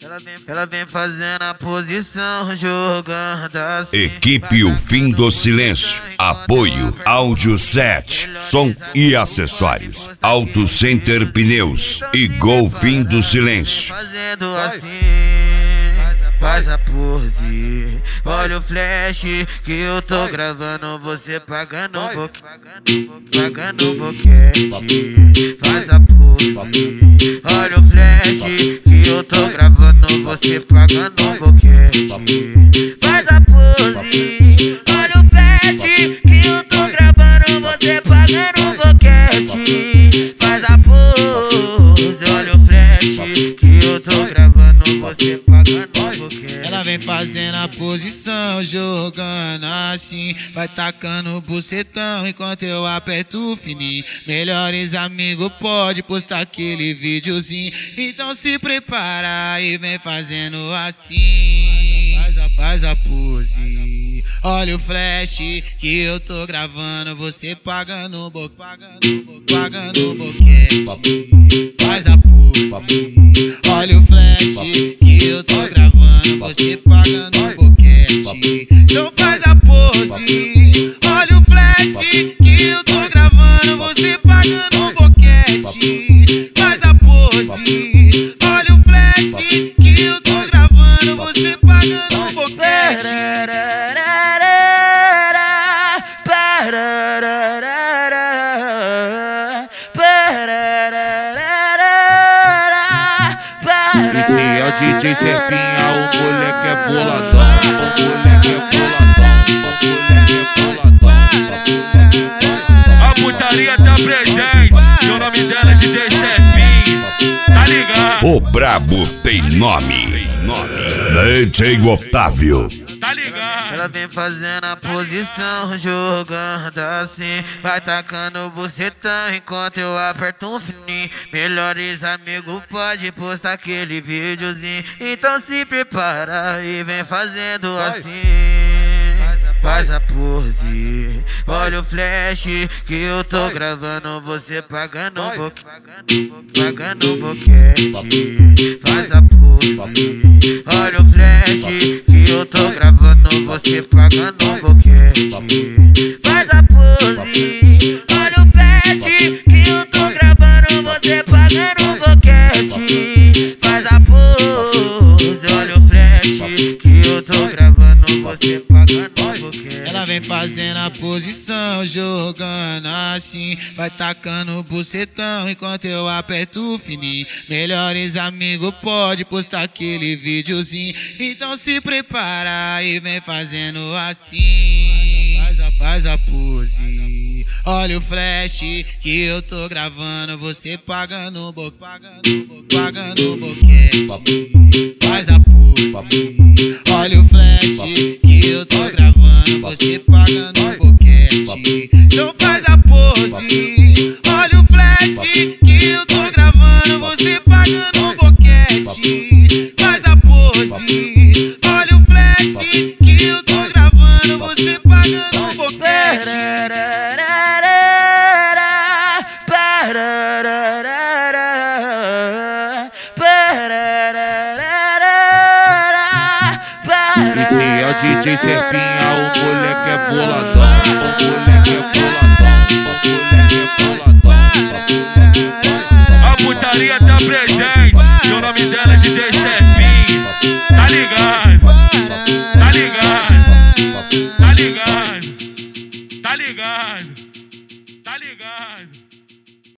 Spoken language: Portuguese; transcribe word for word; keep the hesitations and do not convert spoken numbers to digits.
Ela vem, ela vem fazendo a posição, jogando assim. Equipe O Fim do Silêncio. Apoio Áudio sete, som e acessórios. Auto Center Pneus e Gol Fim do Silêncio. Fazendo assim, faz a pose. Olha o flash que eu tô gravando, você pagando um pouquinho, pagando um boquete. Faz a pose. Olha o flash que eu tô gravando, você pagando um boquete. Faz a pose. Olha o flash que eu tô gravando, você pagando um boquete. Faz a pose. Olha o flash que eu tô gravando, você pagando um boquete. Ela vem fazendo a posição, jogando assim, vai tacando o bucetão enquanto eu aperto o fininho. Melhores amigos pode postar aquele videozinho, então se prepara e vem fazendo assim. Faz a, faz a pose. Olha o flash que eu tô gravando, você pagando o bo, pagando, bo, pagando o boquete. Faz a pose. Olha o flash que eu tô gravando, você pagando um boquete. Então faz a pose. Olha o flash que eu tô gravando, você pagando um boquete. Faz a pose. Olha o flash que eu tô gravando, você pagando um boquete. Esse é o D J Serpinha, o moleque é boladão, o moleque é boladão, o moleque é boladão. A putaria tá presente, e o nome dela é D J Serpinha, tá ligado? O brabo tem nome, D J Otávio. Tá ligado? Ela vem fazendo a posição, jogando assim, vai tacando o bucetão enquanto eu aperto um fininho. Melhores amigos pode postar aquele videozinho, então se prepara e vem fazendo assim. Faz a pose. Olha o flash que eu tô gravando, você pagando um pouquinho, pagando um boquete. Faz a pose. Olha o flash que eu tô gravando, você pagando um boquete. Faz a pose. Olha o flash que eu tô gravando, você pagando um boquete. Faz a pose. Olha o flash que eu tô gravando, você pagando um boquete. Ela vem fazendo a posição, jogando assim, vai tacando o bucetão enquanto eu aperto o fininho. Melhores amigos pode postar aquele videozinho, então se prepara e vem fazendo assim. Faz a, faz a pose. Olha o flash que eu tô gravando, você pagando o bo, pagando, bo, pagando o boquete. Faz a pose. Olha o flash que eu tô gravando, você pagando um boquete. Então faz a pose. Olha o flash que eu tô gravando, você pagando um boquete. Faz a pose. Olha o flash que eu tô gravando, você pagando um boquete. Esse é o D J Serpinha, o moleque é boladão, o moleque é boladão, o moleque é boladão. A putaria tá presente, e o nome dela é D J Serpinha, tá ligado? Tá ligado? Tá ligado? Tá ligado? Tá ligado?